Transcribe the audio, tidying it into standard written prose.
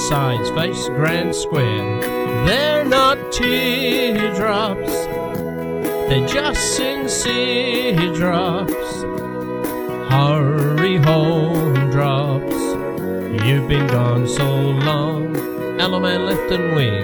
sides face Grand Square. They're not teardrops, they're just sincere drops. Hurry home drops, you've been gone so long. Aloe Man left and wing.